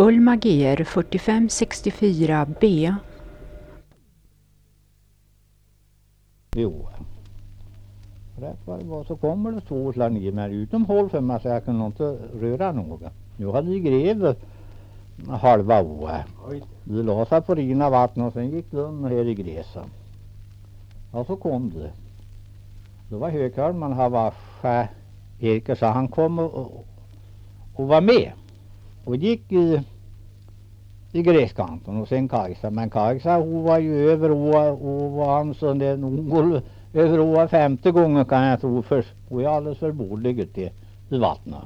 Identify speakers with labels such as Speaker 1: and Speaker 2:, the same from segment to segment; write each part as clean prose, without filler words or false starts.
Speaker 1: Bulma GR 4564B.
Speaker 2: Jo. Rätt vad det var så kommer det 2 och slår ner mig utom håll för mig så jag kunde inte röra något. Nu hade vi grävt halva året. Vi la sig på rina vatten och sen gick de här i gräsen. Och så kom det. Då var Högholman har varit Erker så han kom och var med. Och gick i gräskanten och sen Kajsa. Men Kajsa hon var ju över och var han så det nog över 50 gånger kan jag tro för hon är alldeles för bordlig till vattnet.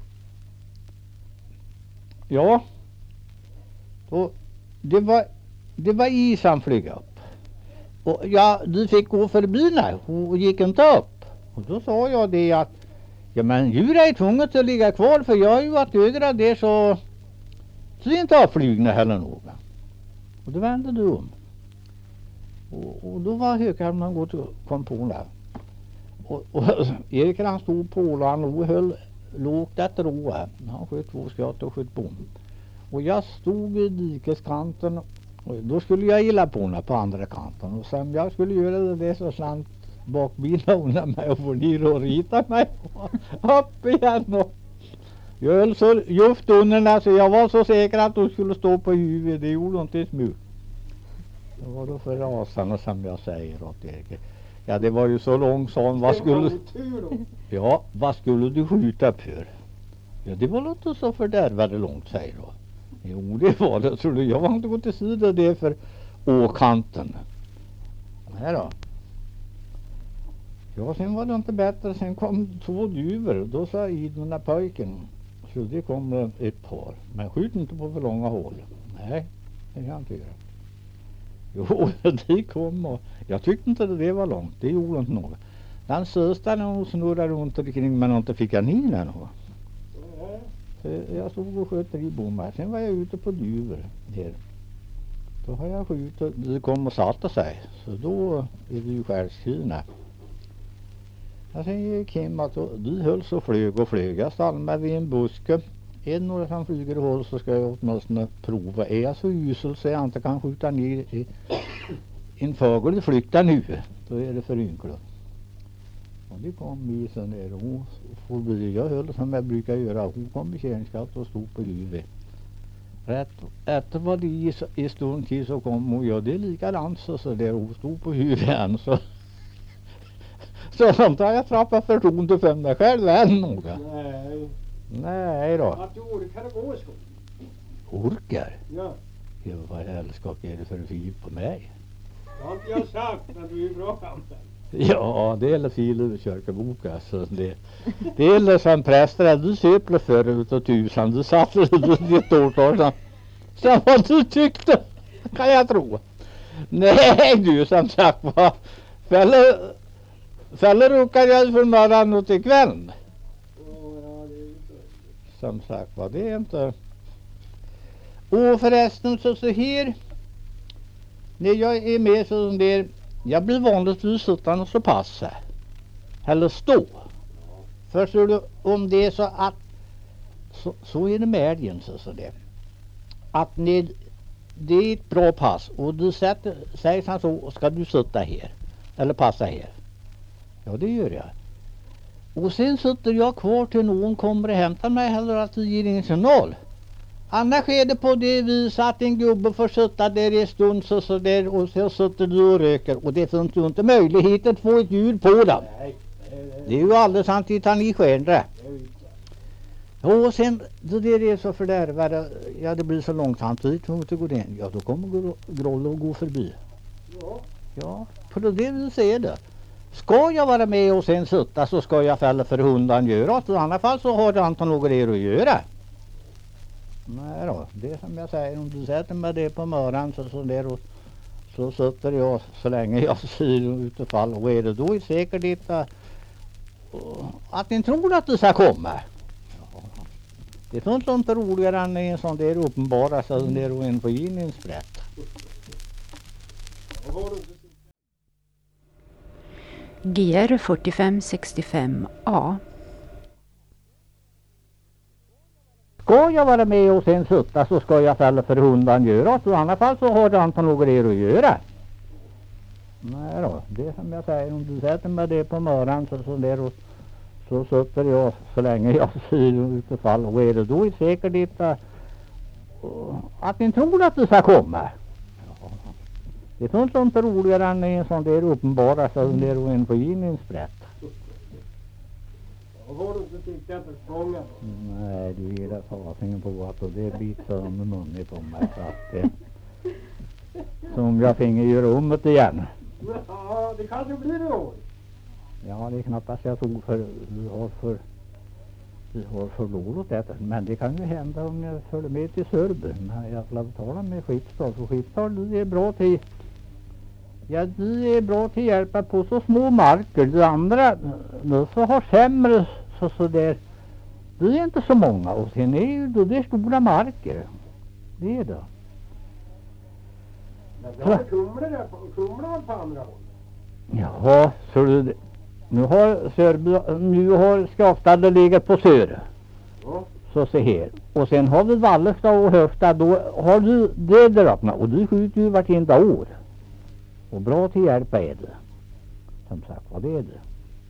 Speaker 2: Ja. Och det var is han flög upp. Och ja, du fick gå förbi när hon gick inte upp. Och då sa jag det att ja men djur är tvunget att ligga kvar för jag har ju varit ögra där så det inte har flygna heller någon. Och då vände du om. Och då var Högholman gått och kom på där. Och Erik han stod på och han höll lågt efter råa. Han sköt 2 skott och sköt bom. Och jag stod i dikeskanten och då skulle jag illa på henne på andra kanten. Och sen jag skulle göra det så slant bakbilen undan mig och få ner och rita mig upp igen. Och jag höll så just under så jag var så säker att hon skulle stå på huvudet. Det gjorde hon inte smult. Det var då för rasande som jag säger åt Erik. Ja det var ju så långt sån. Vad skulle du skjuta på? Ja det var inte så fördärvade långt säger då. Jo det var det tror du. Jag var inte gått till sidan det för åkanten. Här då. Ja sen var det inte bättre. Sen kom 2 djur. Då sa den där pojken. Så det kom ett par. Men skjut inte på för långa hål. Nej det kan jag inte göra. Jo det kom och jag tyckte inte det var långt. Det gjorde inte något. Den sösta när hon snurrade runt omkring men inte fick jag ner den. Så jag stod och sköt i bommar. Sen var jag ute på djur här. Då har jag skjutit. Det kom och satte sig. Så då är det ju skärskina. Och sen gick hem att du höll så flög och flög. Jag stannade mig vid en buske. En några som flyger i håll så ska jag åtminstone prova. Är jag så usel så jag inte kan skjuta ner en fågel i flykta nu. Då är det för ynkligt. Och det kom i så ner och hon förbi. Jag höll som jag brukar göra. Hon kom i kärnskatt och stod på huvudet. Rätt efter vad det i stund till så kom hon. Ja det är likadant så där hon stod på huvudet än så. Så sånt har jag trappat förtroende för mig själv än noga. Nej då.
Speaker 3: Att du orkar gå i skolan.
Speaker 2: Orkar?
Speaker 3: Ja.
Speaker 2: Ja vad helskap är det för fil på mig?
Speaker 3: Det har inte jag sagt men du är bra kampen.
Speaker 2: Ja det är filen i kyrkabok alltså. Det är som präster. Du söplar förut och tusan. Du satt ditt årtal. Så vad du tyckte kan jag tro. Nej du som sagt var. Fäller råkar jag för morgon och till kvällen. Som sagt var det är inte. Och förresten så här. När jag är med så där. Jag blir vanligtvis sittande och så passa. Eller stå. För så du, om det är så att. Så är det med älgen så det. Att när det är ett bra pass. Och du säger han så. Ska du sitta här. Eller passa här. Ja det gör jag. Och sen sitter jag kvar till någon kommer och hämtar mig eller att det ger ingen signal. Annars är det på det vis att en gubbe får sitta där i stund så där och så sitter du och röker. Och det finns ju inte möjlighet att få ett djur på dem. Det är ju alldeles samtidigt han i skärndra. Och sen då det är så fördärvade. Ja det blir så långsamt dit. Ja då kommer Groll och gå förbi. Ja för det vill säga det. Ska jag vara med och sen sitta så ska jag fälla för hundan göra. I alla fall så har det inte något där att göra. Nej då, det är som jag säger. Om du sätter mig det på morgonen så där och så sitter jag så länge jag ser utifall. Och är det då säkert inte att ni tror att det ska komma. Ja. Det finns inte roligare än en sån där uppenbara så där och en på in i en sprätt.
Speaker 1: GR 4565A.
Speaker 2: ska jag vara med och sen sutta så ska jag fälla för hundan göra. Så i alla fall så har det inte något er att göra. Nej då, det är som jag säger, om du sätter mig det på morgonen så där och så suttar jag så länge jag ser utifall. Och är det då säkert inte att ni tror att det ska komma. Ja. Det finns inte roligare än en sån där uppenbara så där och en på in i en sprätt.
Speaker 3: Då får du inte tycka att det stångar då.
Speaker 2: Nej, du ger det fasingen på att och det biter under munnen på mig så att som jag finge göra om det igen.
Speaker 3: Ja, det kanske blir det år.
Speaker 2: Ja, det är knappast jag tror för vi har för dåligt detta. Men det kan ju hända om jag följer med till Sörby. Men jag får tala med Skipstad. För Skipstad det är bra till hjälpa på så små marker. De andra så har sämre så där. Det är inte så många. Och sen är ju då det är stora marker. Det är det.
Speaker 3: Men det har kumlar på andra håll.
Speaker 2: Jaha, så du, nu har Skavstad legat på Söre.
Speaker 3: Ja.
Speaker 2: Så se här. Och sen har vi Vallesta och Höfta. Då har du det där öppna. Och du skjuter ju vartenda år. Och bra till hjälp är det. Som sagt, vad det är det.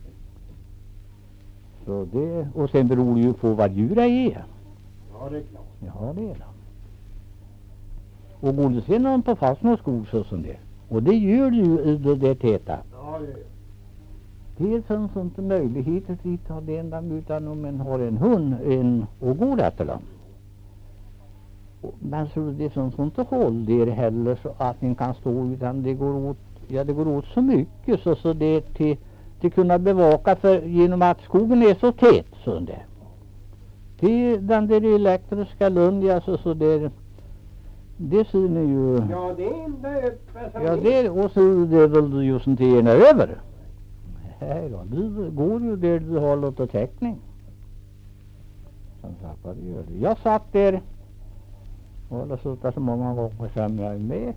Speaker 2: Så det, och sen beror det ju på vad djuret är.
Speaker 3: Ja, det är klart.
Speaker 2: Ja, det är det. Och går det sen någon på fast någon skog så som det. Och det gör det ju i det där täta.
Speaker 3: Ja, det är det.
Speaker 2: Det finns inte möjligheter att ta den där utan om man har en hund och går efter dem. Men så det finns inte håll där heller så att man kan stå utan det går åt så mycket så det är till kunna bevaka för genom att skogen är så tät så det. Den där elektriska lund så det ser ni ju.
Speaker 3: Ja, det är inte öppet.
Speaker 2: Ja, det och så det är väl just inte ena över. Hej då, du går ju där du har låtit täckning. Som sagt vad det gör det. Jag satt där och har suttit så många gånger som jag är med.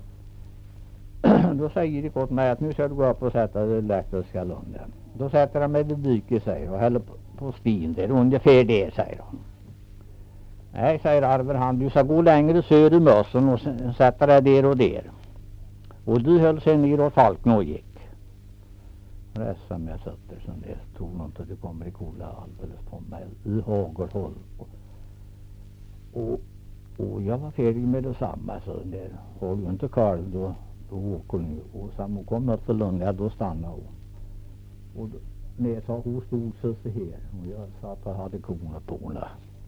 Speaker 2: Då säger det åt mig att nu ska du gå upp och sätta det elektriska lunden. Då sätter han mig vid dyket säger och häller på stien där ungefär det säger han. Nej säger Arver han du ska gå längre söder i mössen och sätta dig där och där. Och du höll sig ner åt Falken och gick. Resten som jag satt där som det tog inte det kommer i kola alldeles på mig i hagelhåll. Och jag var färdig med detsamma så det har du inte Karl då åker nu och sen kom upp för lugn ja då stannade hon. Och när jag sa hon stod så här och jag satt och hade korna på henne.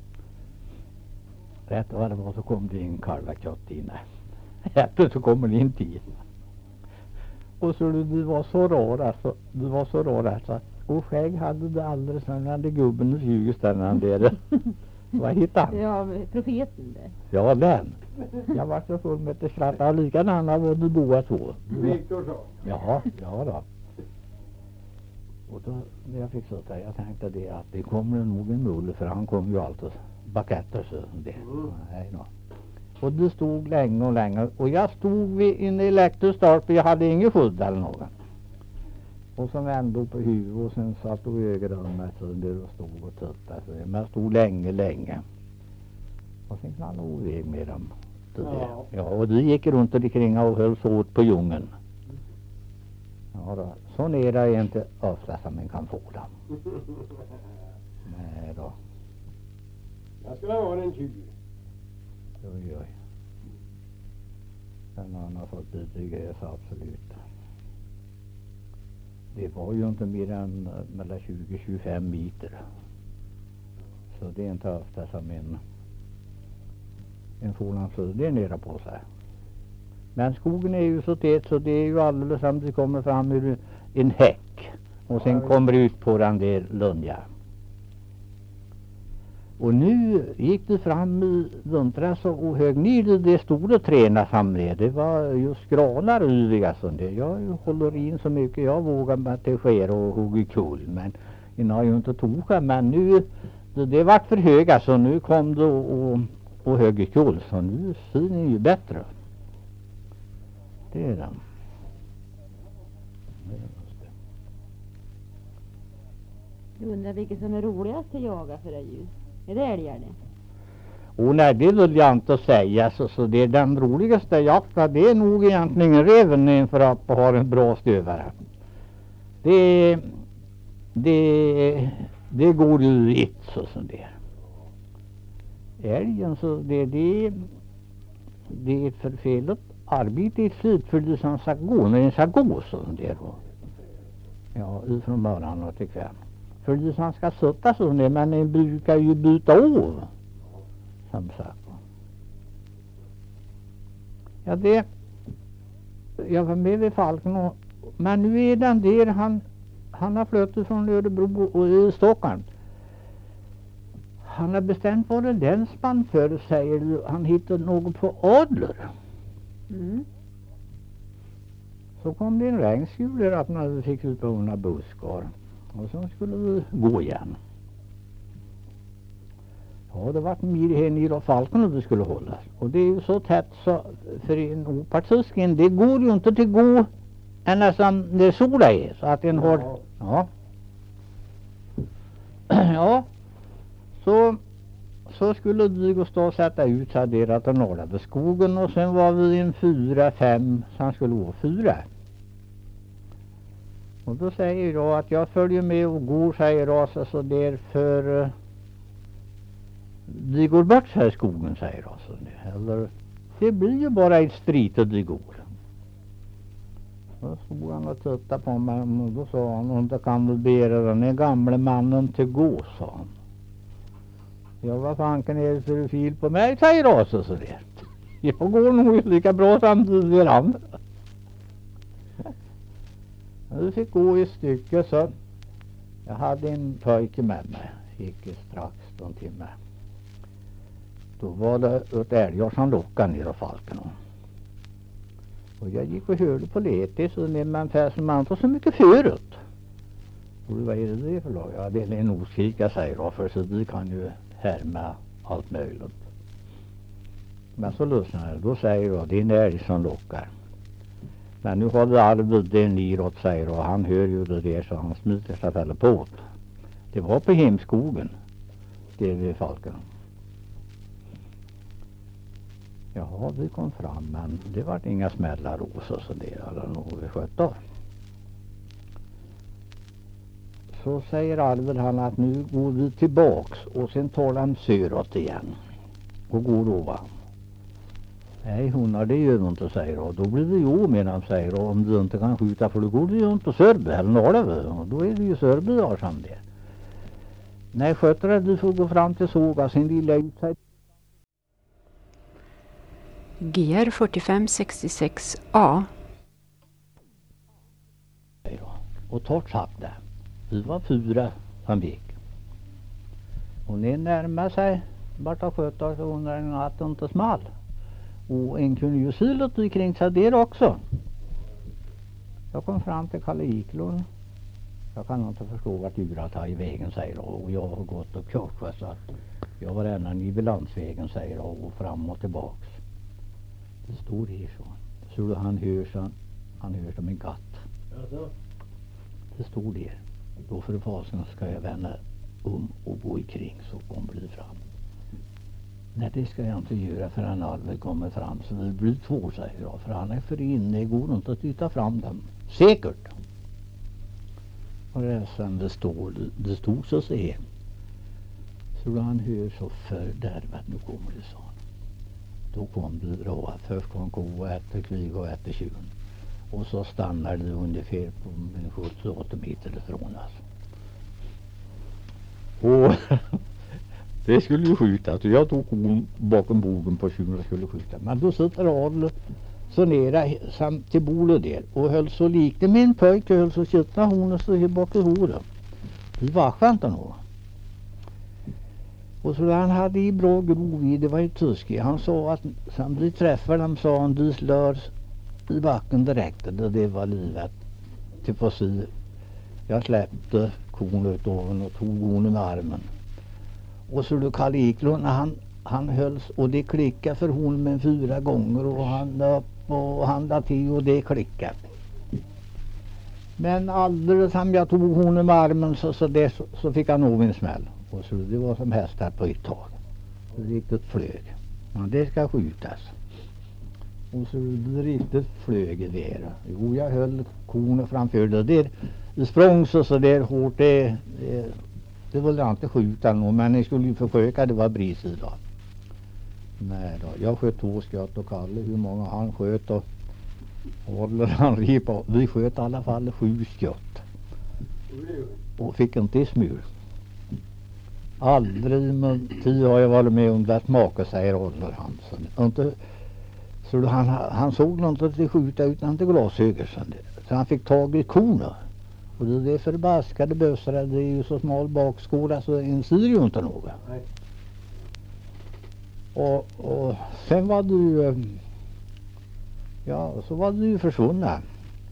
Speaker 2: Rätt vad det var så kom det en kalvakött in. Efter så kommer det in till. Och så du var så rar alltså. Du var så rar alltså. Och skägg hade du alldeles när han hade gubben och 20 ställen där. Vad hittade han?
Speaker 1: Ja, profeten där.
Speaker 2: Ja, den. Jag var så full med att skratta. Likadana var du då två.
Speaker 3: Viktor sa.
Speaker 2: Ja då. Och då när jag fick sitta jag tänkte det att det kommer nog en mulle för han kom ju alltid baketter så det. Nej då. Och det stod länge och länge. Och jag stod vid en elektrisk stolpe. Jag hade ingen skydd eller någon. Och så vände på huvudet och sen satt och ögonen med så där och stod och tittade. Men jag stod länge. Och sen knallade jag iväg med dem. Ja, och det gick runt omkring och höll så åt på djungeln. Ja då. Så är det inte ofta som man kan få dem. Nej då.
Speaker 3: Jag skulle ha varit en 20.
Speaker 2: Oj. Men han har fått lite gräs absolut. Det var ju inte mer än mellan 20-25 meter. Så det är inte ofta som en fålandsföljd där nere på sig. Men skogen är ju så tät så det är ju alldeles som det kommer fram ur en häck. Och sen kommer det ut på den där lundja. Och nu gick det fram i Luntras och hög ner det stora träna samlade. Det var just granar yviga som det. Jag håller in så mycket jag vågar med till skär och hugga kul. Men jag har ju inte tokat. Men nu, det vart för höga så nu kom det och högg kul. Så nu ser ni ju bättre. Det är den.
Speaker 1: Jag undrar vilket som är roligast att jaga för dig ju. Är det älgar det?
Speaker 2: Och nej, det vill jag inte säga. Så det är den roligaste jakten. Det är nog egentligen reven inför att ha en bra stövare. Det går ju ett så som det är. Älgen så det är ett förfelat arbete i slut för det som ska gå när den ska gå så det då. Ja, ifrån morgon och till kväll. För det som ska sitta så det men den brukar ju byta av. Som sagt. Ja jag var med vid Falken och, men nu är den där han har flyttat från Örebro och i Stockholm. Han har bestämt vad det länsman för säger du. Han hittade något på Adler.
Speaker 1: Mm.
Speaker 2: Så kom det en regnskuler att man fick ut på några buskar. Och så skulle vi gå igen. Ja, det var mer här nere av Falken och det skulle hållas. Och det är ju så tätt så för en opartisken, det går ju inte till gå än nästan när sola är. Så att en har... Ja. Ja. Så skulle vi gå stå och sätta ut så där att den norrade skogen. Och sen var vi en 4-5 så han skulle gå 4. Och då säger jag att jag följer med och går, säger Rasa, så där för vi går bort här i skogen, säger Rasa. Eller det blir ju bara ett strit och det går. Då stod han och tittade på mig och då sa han, och det kan väl bära den här gamle mannen till gå, sa han. Ja, vad fanken är det för fil på mig, säger Rasa så där. Jag går nog lika bra samtidigt som andra. Vi fick gå i stycke så jag hade en pojke med mig. Gick strax en timme. Då var det ett älgar som lockade ner av Falken. Och jag gick och hörde på lete så när man fäster man inte så mycket förut. Och vad är det för lag? Ja, det är en oskika, säger jag, för så vi kan ju härma allt möjligt. Men så lyssnar jag. Då säger jag, det är en älg som lockar. Men nu har vi Arvid det neråt, säger och han hör ju det där så han smiter sig fäller på. Det var på hemskogen. Det vid Falken. Jaha, vi kom fram men det var inga smällar och så där eller något vi skötte av. Så säger Arvid han att nu går vi tillbaks och sen tar han söråt igen. Och går ovan. Nej, hon har det ju inte, säger och då blir det ju med han, säger och om du inte kan skjuta för då går det ju inte Sörby eller Norrve och då är det ju Sörby har som det. Nej, skötare, du får gå fram till såga sin lilla utsikt.
Speaker 1: GR 4566A.
Speaker 2: Och torrt sagt det. Vi var 4 som gick. Och när närmade sig borta skötare så undrar en att det inte small. Och en kunde ju se lite kring sig där också. Jag kom fram till Kalle Iklund. Jag kan inte förstå vart djuret tar i vägen, säger och jag har gått och kört så att jag var ändan i landsvägen, säger och fram och tillbaks. Det står här så han hör som en katt. Det står där. Då för fasen ska jag vända och gå ikring så kommer det fram. Nej, det ska jag inte göra för han aldrig kommer fram så det blir 2, säger jag. För han är för inne, det går inte att yta fram dem. Säkert. Och sen det stod så här. Så då han hör så fördärvat, nu kommer det, så. Då kom det då, först kom ko efter krig och efter tjuven. Och så stannar det ungefär på 70-80 meter ifrån oss. Och det skulle ju skjuta. Så jag tog kon bakom bogen på tjuven och skulle skjuta. Men då sitter Adel så nere samt till bordet där. Och höll så likte min pojke höll så kittna hon och så här bak i hodet. Det var skönt nog. Och så han hade i bra grov i, det var ju tysk. Han sa att sen vi träffade dem sa han de slår i backen direkt. Det var livet. Till på sig. Jag släppte kon ut oven och tog hon med armen. Och så då Kalle Eklund han hölls och det klickade för hon med 4 gånger och han upp och han la till och det klickade. Men alldeles som jag tog hon med armen så fick han nog en smäll. Och så det var som hästar på ett tag. Riktigt flög. Men det ska skjutas. Och så det riktigt flög i där. Jo, jag höll korna framför det där. Det sprang så där hårt. Det ville jag inte skjuta någon, men jag skulle ju försöka. Det var bris idag. Nej då, jag sköt 2 skott och Kalle hur många han sköt och håller han ripa. Vi sköt i alla fall 7 skott. Och fick inte smur. Aldrig med 10 har jag varit med om det smaka, säger Roller Hansson. Inte, så han såg inte att det skjuta utan till glasögon. Så han fick tag i korna. Och det är förbaskade bössor, det är ju så smal bakskåla så en syr ju inte något.
Speaker 3: Nej.
Speaker 2: Och sen var du så var du försvunna.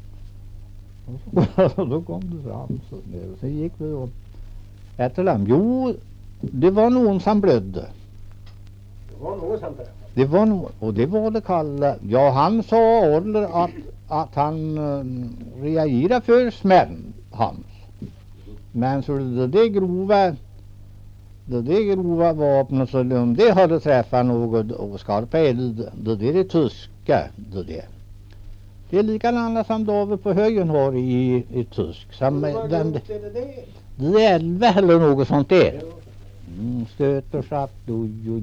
Speaker 2: Och då kom du fram så där. Och sen gick vi och äter dem. Jo, det var någon som blödde.
Speaker 3: Det var något sånt där.
Speaker 2: Det var någon, och det var det Kalle. Ja, han sa Orler att han reagerade för smäll hans. Men så det grova vapnet så det hade träffat något och skarpa eld. Det är tyska det. Det är likadant som David på högen har i tysk. Som det är 11 eller något sånt där. Stöter satt, oj.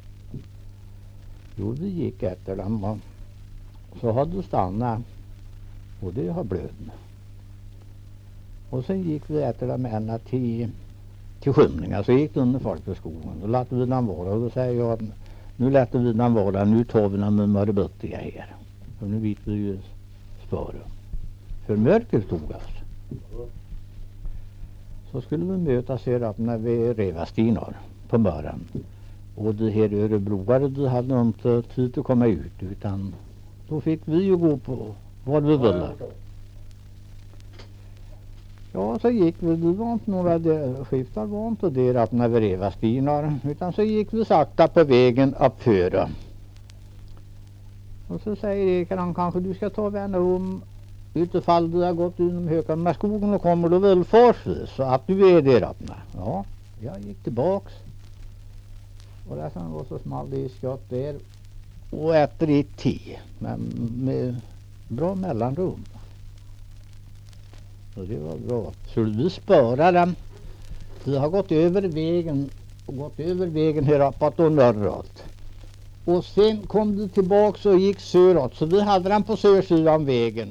Speaker 2: Jo, det gick efter dem och så hade du stannat och det har blöd. Och sen gick vi efter dem ända till skymningar. Så gick det under folkskogen. Då lät vi den vara och då säger jag att nu lät vi den vara, nu tar vi den med mörrbuttiga här. För nu vet vi ju spöra. För mörker tog oss. Så skulle vi mötas här upp när vi Revastinar på morgonen. Och det här örebroare, det hade inte tid att komma ut utan då fick vi ju gå på vad vi ville. Ja, så gick vi, det var inte några skiftar var inte där att när vi Revastinar utan så gick vi sakta på vägen uppföra. Och så säger Ekeran, kanske du ska ta vända om utifall du har gått inom Hökarmarskogen och kommer du väl forsvis så att du är där uppe. Ja, jag gick tillbaks. Och där sen var så small det i skott där. Och efter i 10. Men med bra mellanrum. Så det var bra. Så vi spörade dem. Vi har gått över vägen här uppåt och norrut. Och sen kom det tillbaks och gick söråt. Så vi hade den på sörsidan vägen.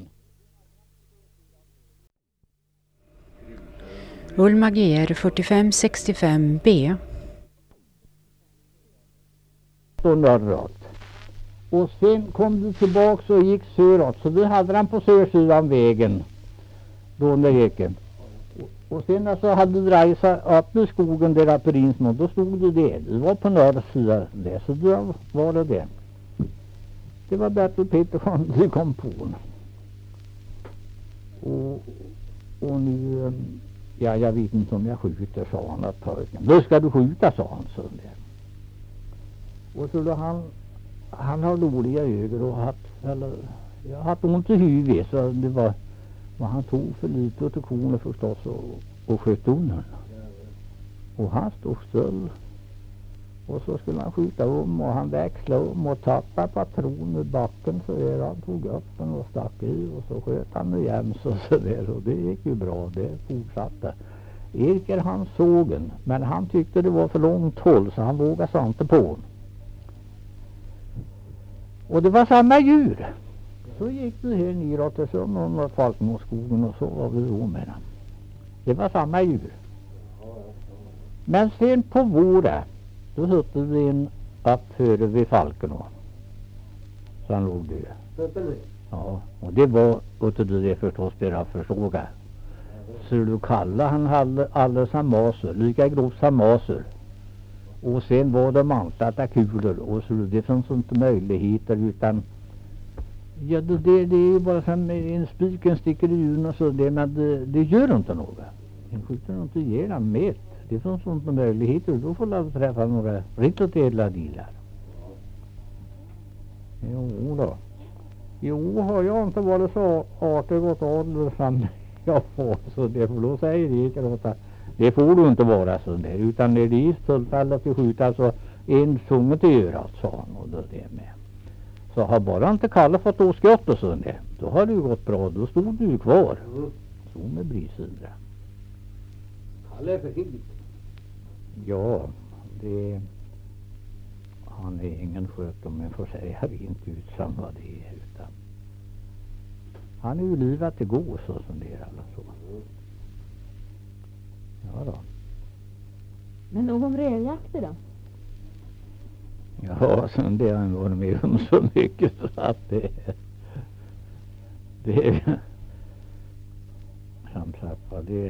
Speaker 1: Ulma GR 4565B.
Speaker 2: Och norrut. Och sen kom det tillbaks och gick söråt. Så vi hade den på sörsidan vägen. Då under heken. Och sen så hade det dragit sig upp i skogen där uppe i Rinsmo. Då stod det där. Det var på norra sidan där. Så då var det det. Det var Bertil Pettersson som kom på. Och nu... Ja, jag vet inte om jag skjuter, sa han att pojken. Då ska du skjuta, sa han så där. Och så då han har dåliga ögon och jag har haft ont i huvudet så det var han tog för lite åt korna förstås och sköt undan. Och han stod still. Och så skulle han skjuta om och han växlade om och tappade patron i backen så där. Han tog upp den och stack i och så sköt han igen så där. Och det gick ju bra, det fortsatte. Erker han såg den, men han tyckte det var för långt håll så han vågade sig inte på den. Och det var samma djur. Så gick vi här neråt och så någon Falkenåskogen och så var vi då med den. Det var samma djur. Men sen på våren då hötte vi en upp före vid Falkenå. Så han låg död. Ja, och det var utav det förstås bara försåga. Så du kallade han hade alla samaser, lika grovt samaser. Och sen var det mantata kulor och så det fanns inte möjligheter utan ja det är bara som en spiken sticker i djuren och så det men det gör inte något. En skjuter inte ger den med. Det fanns inte möjligheter då får man träffa några riktigt edla delar. Jo då. Jo har jag inte varit så artig och adel som jag får så det får då säger det att det får du inte vara så där utan när det är tillfälle att skjuta så en tunga till örat, sa han, och det med. Så har bara inte Kalle fått åskott och sånt där, då har det ju gått bra, då stod du ju kvar. Så med Brisundra.
Speaker 3: Kalle är för hit.
Speaker 2: Ja, det... Han är ingen sköt om jag får säga rent ut som vad det är, utan han är ju livat till gå så som det är alla så. Ja då.
Speaker 4: Men nog om räljakter då?
Speaker 2: Ja, så det har han varit med om så mycket så att det är som sagt vad det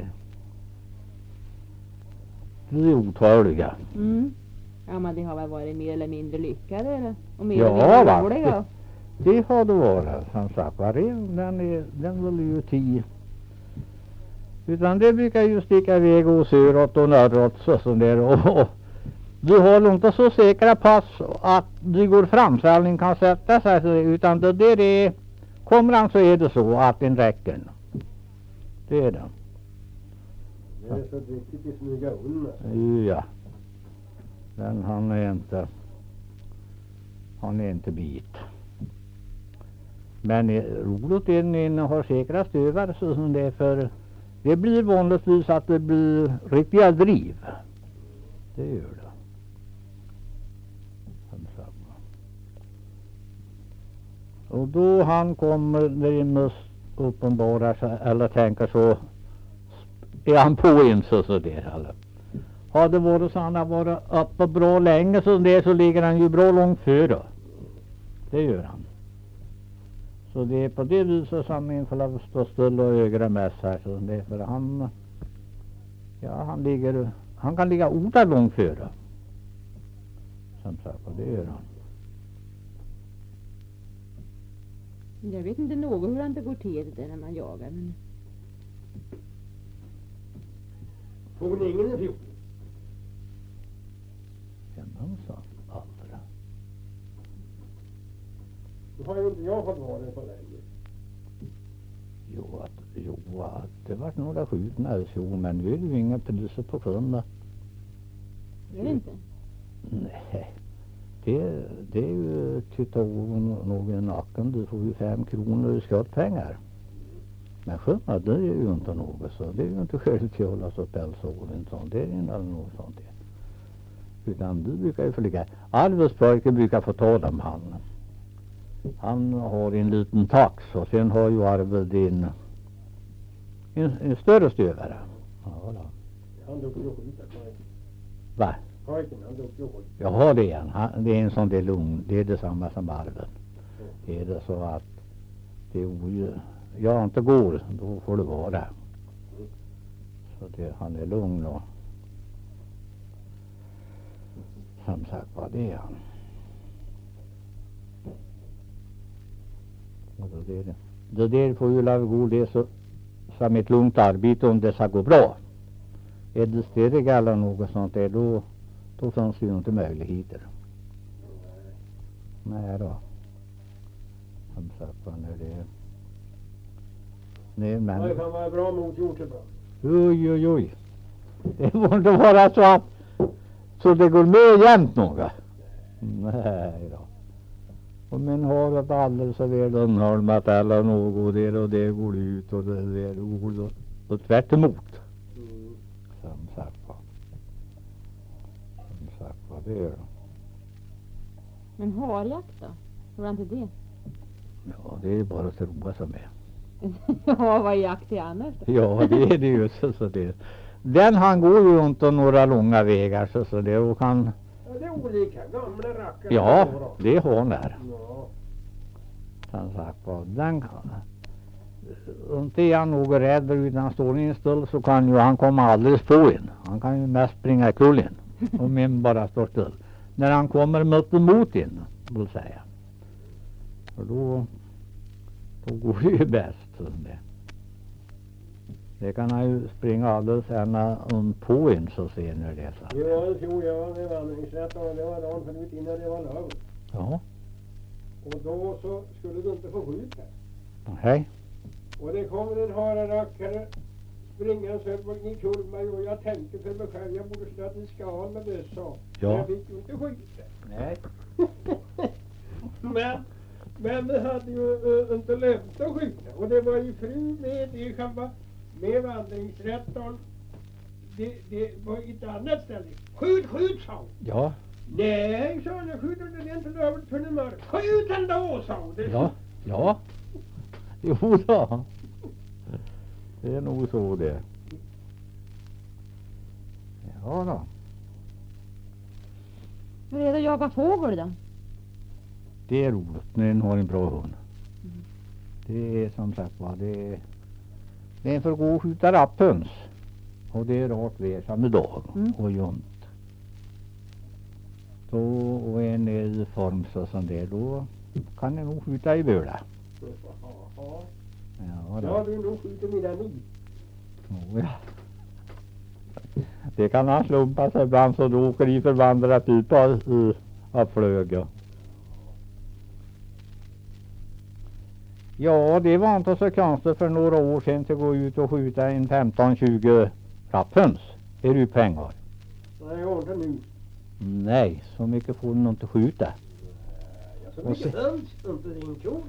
Speaker 2: är otaliga.
Speaker 4: Mm. Ja, men det har väl varit mer eller mindre lyckade eller? Och mer
Speaker 2: Ja,
Speaker 4: eller mindre
Speaker 2: va?
Speaker 4: dåliga?
Speaker 2: Det har det varit, som sagt var, den vill ju 10. Utan det brukar ju sticka iväg och söråt och norråt så som där och du har inte så säkra pass att du går fram så att den kan sätta sig, utan det är, kommer han så är det så att den räcker. Det är det.
Speaker 3: Det är så viktigt att smyga undan.
Speaker 2: Ja. Men han är inte bit. Men roligt är den har säkra stövar så som det är, för det blir vanligtvis att det blir riktiga driv. Det gör det. Och då han kommer när det måste uppenbara sig eller tänker så är han på en så där eller. Har det varit så han har varit uppe bra länge så det så ligger han ju bra långt före. Det gör han. Så det är på det viset som han får stå still och ögra mest här så det är för han han kan ligga orda långt före. Som sagt, och det gör han.
Speaker 4: Jag vet inte något hur det går till det när man jagar. Men...
Speaker 3: Får ni ingen i fjol?
Speaker 2: Han sa aldrig.
Speaker 3: Då har ju inte jag fått vara det så länge.
Speaker 2: Jo, det var några skjutna så, men nu är det ju inga poliser på sjön.
Speaker 4: Är det inte?
Speaker 2: Nej. Det är ju titta någon i nacken, du får ju 5 kronor i skottpengar. Men sjönna det är ju inte något så, det är ju inte skäligt till att hålla så pälsår och sånt, det är inte något sånt det. Utan du brukar ju flyga, Alves pojke brukar få ta dem han har en liten tax och sen har ju Arvid en större stövare. Ja då.
Speaker 3: Han dog ju skjuta.
Speaker 2: Va?
Speaker 3: Pojken, han dog ju skjuta.
Speaker 2: Jaha, det är han. Det är en sån där lugn. Det är detsamma som Arvid. Det är det så att det är jag inte går, då får det vara. Så det, han är lugn och som sagt vad det är han. Och då det är det. Det där får ju lov gå det så som ett lugnt arbete om det ska gå bra. Är det större eller något sånt där då finns ju inte möjligheter. Nej då. Som sagt vad när det är. Nej men.
Speaker 3: Det kan vara bra motgjort ibland.
Speaker 2: Oj. Det får inte vara så att så det går med jämt något. Nej då. Och men har ett alldeles så väl unholmat eller något där och det går ut och det där går och tvärt emot. Som sagt vad det är.
Speaker 4: Men harjakt då? Hur är inte det?
Speaker 2: Ja, det är bara att roa som är.
Speaker 4: Ja, vad är jakt i annars då?
Speaker 2: Ja, det är det ju så det. Den han går ju inte några långa vägar så det och kan.
Speaker 3: Ja, det är olika gamla rackare.
Speaker 2: Ja, det har han där.
Speaker 3: Ja.
Speaker 2: Han sagt på den kan. Inte är han något rädd utan han står i en stund så kan ju han komma alldeles på en. Han kan ju mest springa i kullen om en bara står still. När han kommer mot en vill säga. För då går det ju bäst. Det kan han ju springa alldeles ända på en så senare det så.
Speaker 3: Det var i fjol jag var vid vandringsrätt och det var dagen förut innan det var lov.
Speaker 2: Ja.
Speaker 3: Och då så skulle du inte få skjuta.
Speaker 2: Hej.
Speaker 3: Och det kommer en hararackare springa så omkring mig och jag tänkte för mig själv, jag borde slå en skal med bössa.
Speaker 2: Ja.
Speaker 3: Jag fick ju inte skjuta.
Speaker 2: Nej.
Speaker 3: Men det hade ju inte lönt att skjuta. Och det var ju fru med i själva med vandringsrätten. Det var ett annat ställe. Skjut, sa hon.
Speaker 2: Ja.
Speaker 3: Nej, sa jag, skjut den, det är inte lövligt för den mörk. Skjut den då, sa hon.
Speaker 2: Ja. Ja. Jo då. Det är nog så det. Ja då.
Speaker 4: Hur är det att jaga fågel då?
Speaker 2: Det är roligt när en har en bra hund. Det är som sagt va, det är en för att gå och skjuta rapphöns. Och det är rart värsam dag och junt. Då och en är i form så som det, då kan jag nog skjuta i böla.
Speaker 3: Jaha.
Speaker 2: Ja,
Speaker 3: Ja, du nog skjuter mina ni.
Speaker 2: Ja. Det kan han slumpa sig ibland så då åker i förbandra pipa i flöga. Ja, det var inte så konstigt för några år sedan att gå ut och skjuta en 15-20 rapphöns. Är du pengar?
Speaker 3: Nej, jag har inte nu.
Speaker 2: Nej, så mycket får du nog inte skjuta.
Speaker 3: Jag så mycket höns inte din kjol.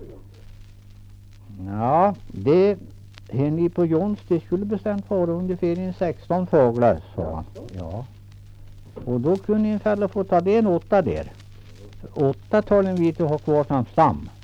Speaker 2: Ja, det henne på Jons, det skulle bestämt vara ungefär en 16 fåglar, sa han. Ja. Och då kunde en fälla få ta det en 8 där. 8 tar en vit och ha kvar som stam.